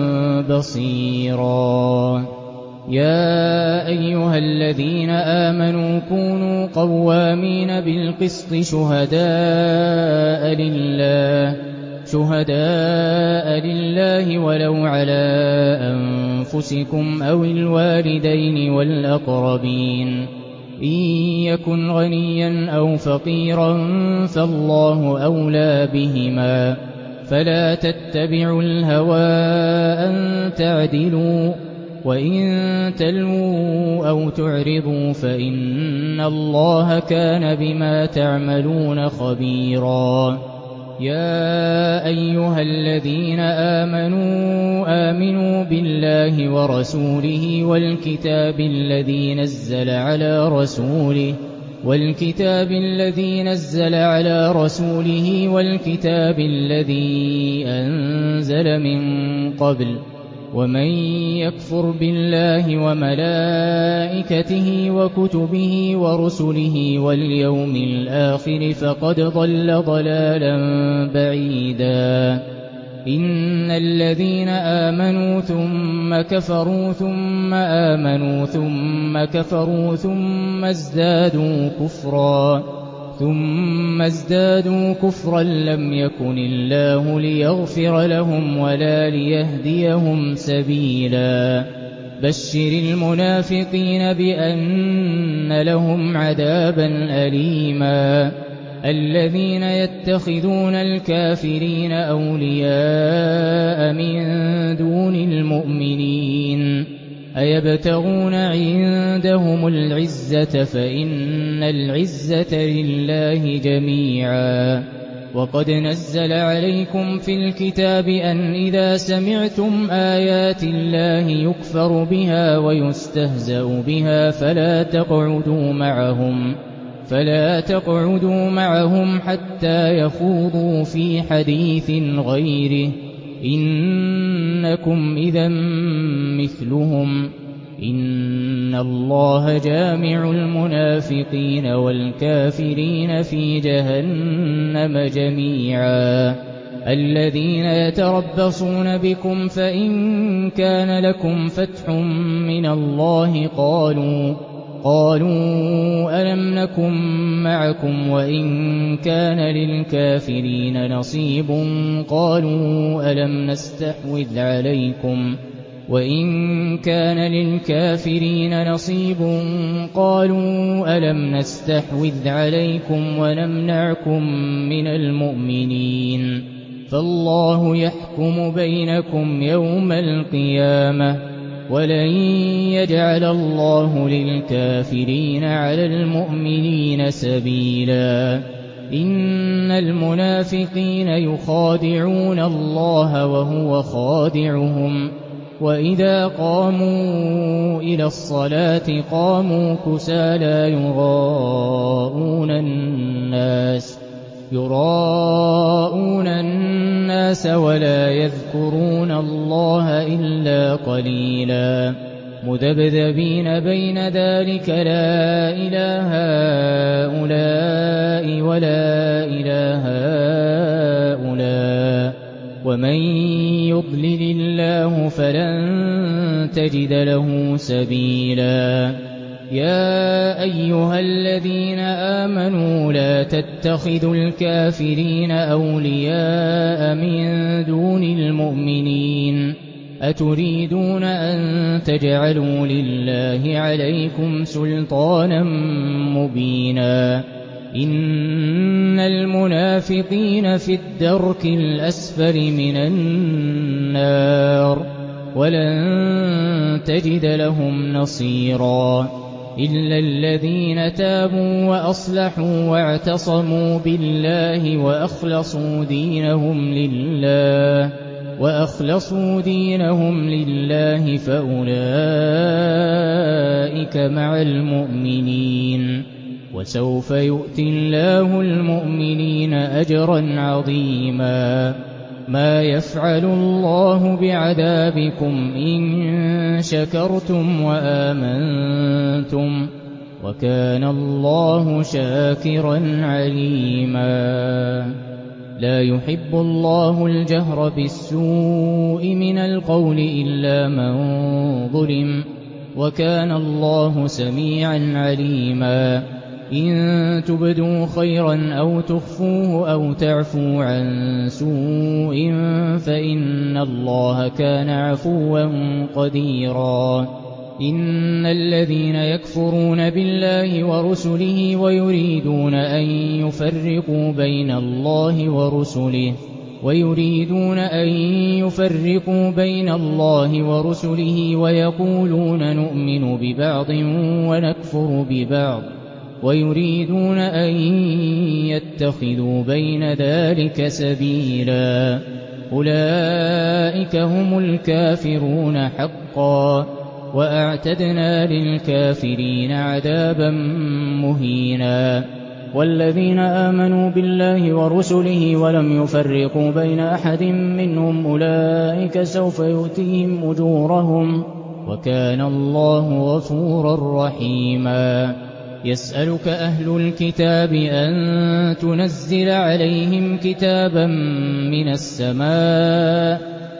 بصيرا. يا أيها الذين آمنوا كونوا قوامين بالقسط شهداء لله شهداء لله ولو على أنفسكم أو الوالدين والأقربين إن يكن غنيا أو فقيرا فالله أولى بهما فلا تتبعوا الهوى أن تعدلوا وإن تلووا أو تعرضوا فإن الله كان بما تعملون خبيرا. يا أيها الذين آمنوا آمنوا بالله ورسوله والكتاب الذي نزل على رسوله والكتاب الذي نزل على رسوله والكتاب الذي أنزل من قبل ومن يكفر بالله وملائكته وكتبه ورسله واليوم الآخر فقد ضل ضلالا بعيدا. إن الذين آمنوا ثم كفروا ثم آمنوا ثم كفروا ثم ازدادوا كفرا ثم ازدادوا كفرا لم يكن الله ليغفر لهم ولا ليهديهم سبيلا بشر المنافقين بأن لهم عذابا أليما الذين يتخذون الكافرين أولياء من دون المؤمنين أيبتغون عندهم العزة فإن العزة لله جميعا وقد نزل عليكم في الكتاب أن إذا سمعتم آيات الله يكفر بها ويستهزأ بها فلا تقعدوا معهم فلا تقعدوا معهم حتى يخوضوا في حديث غيره إنكم إذا مثلهم إن الله جامع المنافقين والكافرين في جهنم جميعا الذين يتربصون بكم فإن كان لكم فتح من الله قالوا قالوا ألم نكن معكم وإن كان للكافرين نصيب قالوا ألم نستحوذ عليكم وإن كان للكافرين نصيب قالوا ألم نستحوذ عليكم ونمنعكم من المؤمنين فالله يحكم بينكم يوم القيامة ولن يجعل الله للكافرين على المؤمنين سبيلا إن المنافقين يخادعون الله وهو خادعهم وإذا قاموا إلى الصلاة قاموا كسالى يراءون الناس يراءون الناس ولا يذكرون الله إلا قليلا مذبذبين بين ذلك لا إله هؤلاء ولا إله هؤلاء ومن يضلل الله فلن تجد له سبيلا يا أيها الذين آمنوا لا تتخذوا الكافرين أولياء من دون المؤمنين أتريدون أن تجعلوا لله عليكم سلطانا مبينا إن المنافقين في الدرك الأسفل من النار ولن تجد لهم نصيرا إلا الذين تابوا وأصلحوا واعتصموا بالله وأخلصوا دينهم لله وأخلصوا دينهم لله فأولئك مع المؤمنين وسوف يؤتي الله المؤمنين أجرا عظيما ما يفعل الله بعذابكم إن شكرتم وآمنتم وكان الله شاكرا عليما لا يحب الله الجهر بالسوء من القول إلا من ظلم وكان الله سميعا عليما إن تبدوا خيرا أو تخفوه أو تعفوا عن سوء فإن الله كان عفوا قديرا إن الذين يكفرون بالله ورسله ويريدون أن يفرقوا بين الله ورسله ويريدون أن يفرقوا بين الله ورسله ويقولون نؤمن ببعض ونكفر ببعض ويريدون أن يتخذوا بين ذلك سبيلا أولئك هم الكافرون حقا وأعتدنا للكافرين عذابا مهينا والذين آمنوا بالله ورسله ولم يفرقوا بين أحد منهم أولئك سوف يؤتيهم أجورهم وكان الله غفورا رحيما يسألك أهل الكتاب أن تنزل عليهم كتابا من السماء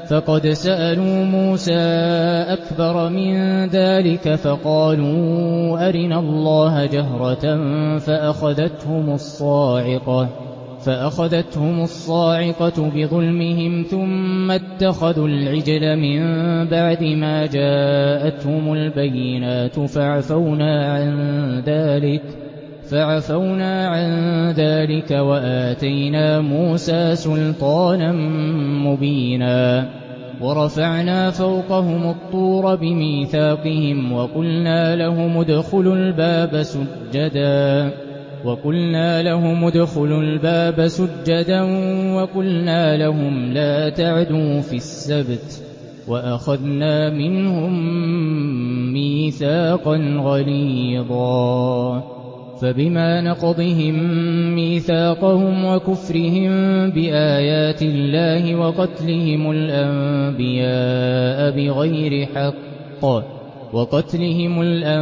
فقد سألوا موسى أكبر من ذلك فقالوا أرنا الله جهرة فأخذتهم الصاعقة فأخذتهم الصاعقة بظلمهم ثم اتخذوا العجل من بعد ما جاءتهم البينات فعفونا عن ذلك فعفونا عن ذلك وآتينا موسى سلطانا مبينا ورفعنا فوقهم الطور بميثاقهم وقلنا لهم ادخلوا الباب سجدا وقلنا لهم ادخلوا الباب سجدا وقلنا لهم لا تعدوا في السبت وأخذنا منهم ميثاقا غليظا فبما نقضهم ميثاقهم وكفرهم بآيات الله وقتلهم الأنبياء بغير حق وقتلهم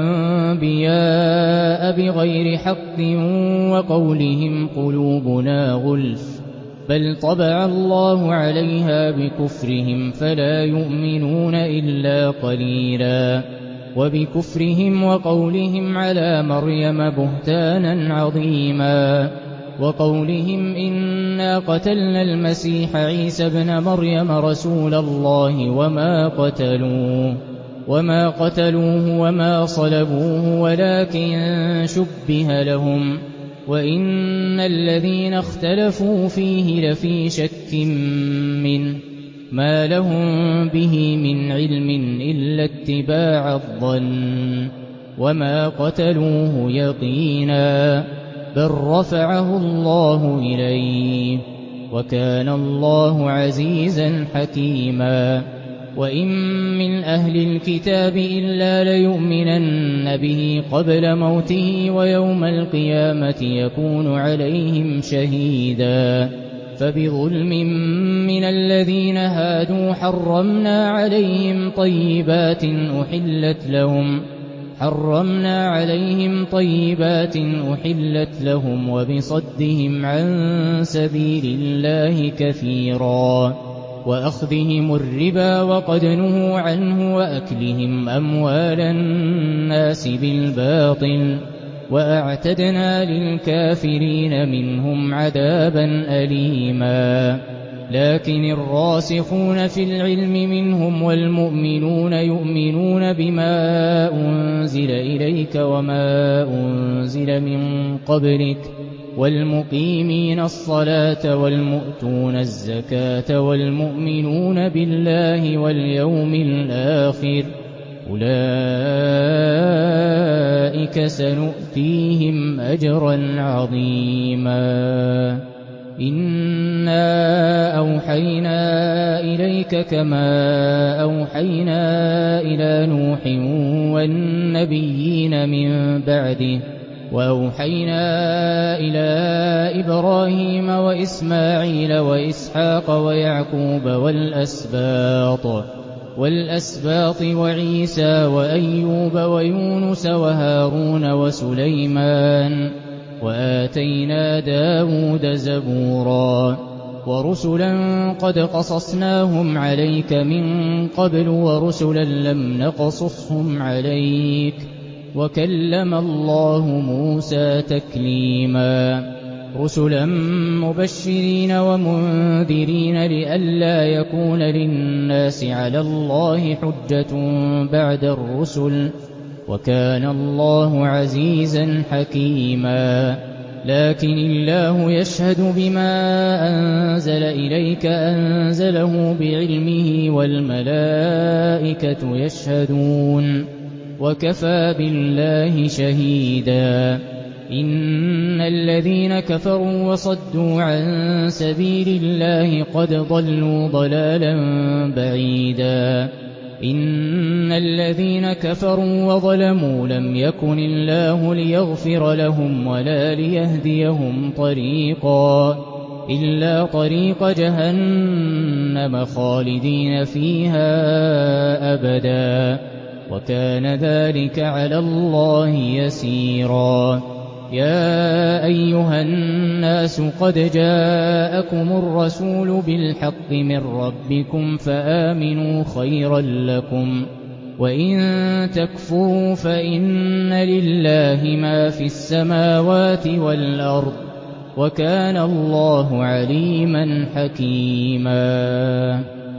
الأنبياء بغير حق وقولهم قلوبنا غلف بل طبع الله عليها بكفرهم فلا يؤمنون إلا قليلا وبكفرهم وقولهم على مريم بهتانا عظيما وقولهم إنا قتلنا المسيح عيسى ابن مريم رسول الله وما قتلوه وما قتلوه وما صلبوه ولكن شبه لهم وإن الذين اختلفوا فيه لفي شك منه ما لهم به من علم إلا اتباع الظن وما قتلوه يقينا بل رفعه الله إليه وكان الله عزيزا حكيما وإن من أهل الكتاب إلا ليؤمنن به قبل موته ويوم القيامة يكون عليهم شهيدا فبظلم من الذين هادوا حرمنا عليهم طيبات أحلت لهم حرمنا عليهم طيبات أحلت لهم وبصدهم عن سبيل الله كثيرا وأخذهم الربا وقد نهوا عنه وأكلهم أموال الناس بالباطل وأعتدنا للكافرين منهم عذابا أليما لكن الراسخون في العلم منهم والمؤمنون يؤمنون بما أنزل إليك وما أنزل من قبلك والمقيمين الصلاة والمؤتون الزكاة والمؤمنون بالله واليوم الآخر أولئك سنؤتيهم أجرا عظيما إنا أوحينا إليك كما أوحينا إلى نوح والنبيين من بعده وأوحينا إلى إبراهيم وإسماعيل وإسحاق ويعقوب والأسباط والأسباط وعيسى وأيوب ويونس وهارون وسليمان وآتينا داود زبورا ورسلا قد قصصناهم عليك من قبل ورسلا لم نقصصهم عليك وكلم الله موسى تكليما رسلا مبشرين ومنذرين لئلا يكون للناس على الله حجة بعد الرسل وكان الله عزيزا حكيما لكن الله يشهد بما أنزل إليك أنزله بعلمه والملائكة يشهدون وكفى بالله شهيدا إن الذين كفروا وصدوا عن سبيل الله قد ضلوا ضلالا بعيدا إن الذين كفروا وظلموا لم يكن الله ليغفر لهم ولا ليهديهم طريقا إلا طريق جهنم خالدين فيها أبدا وكان ذلك على الله يسيرا يا أيها الناس قد جاءكم الرسول بالحق من ربكم فآمنوا خيرا لكم وإن تكفروا فإن لله ما في السماوات والأرض وكان الله عليما حكيما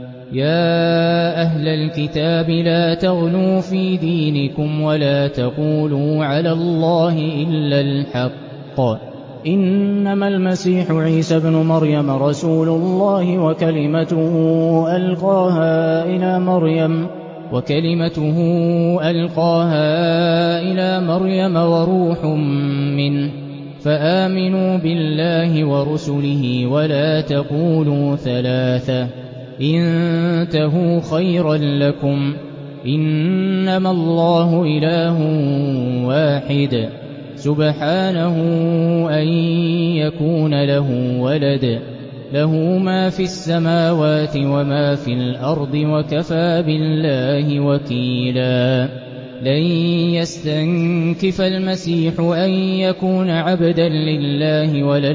يا أهل الكتاب لا تغلوا في دينكم ولا تقولوا على الله إلا الحق إنما المسيح عيسى ابن مريم رسول الله وكلمته ألقاها إلى مريم وكلمته ألقاها إلى مريم وروح منه فآمنوا بالله ورسله ولا تقولوا ثلاثة انتهوا خيرا لكم إنما الله إله واحد سبحانه أن يكون له ولد له ما في السماوات وما في الأرض وكفى بالله وكيلا لن يستنكف المسيح أن يكون عبدا لله ولا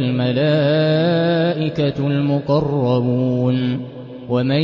الملائكة المقربون ومن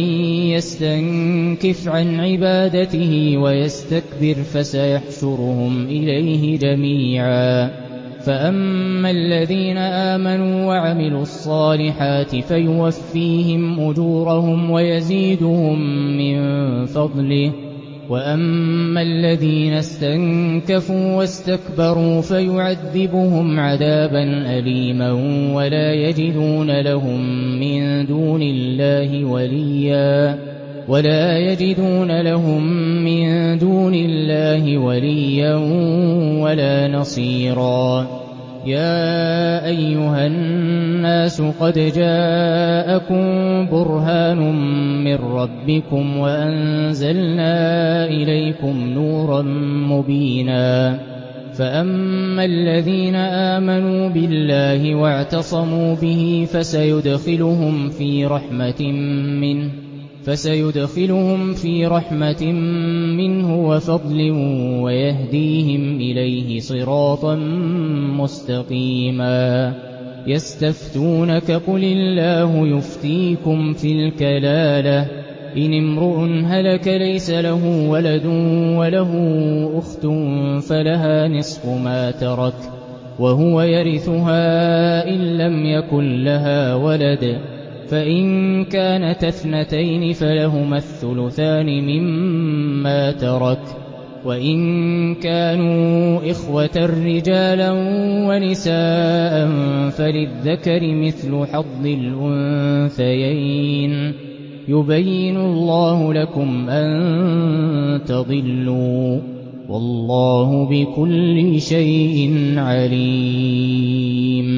يستنكف عن عبادته ويستكبر فسيحشرهم إليه جميعا فأما الذين آمنوا وعملوا الصالحات فيوفيهم أجورهم ويزيدهم من فضله وأما الذين استنكفوا واستكبروا فيعذبهم عذابا أليما ولا يجدون لهم من دون الله وليا ولا يجدون لهم من دون الله وليا ولا نصيرا يا أيها الناس قد جاءكم برهان من ربكم وأنزلنا إليكم نورا مبينا فأما الذين آمنوا بالله واعتصموا به فسيدخلهم في رحمة منه فسيدخلهم في رحمة منه وفضل ويهديهم إليه صراطا مستقيما يستفتونك قل الله يفتيكم في الكلالة إن امرؤ هلك ليس له ولد وله أخت فلها نصف ما ترك وهو يرثها إن لم يكن لها ولد فإن كانت اثنتين فلهما الثلثان مما ترك وإن كانوا إخوة رجالا ونساء فللذكر مثل حظ الأنثيين يبين الله لكم أن تضلوا والله بكل شيء عليم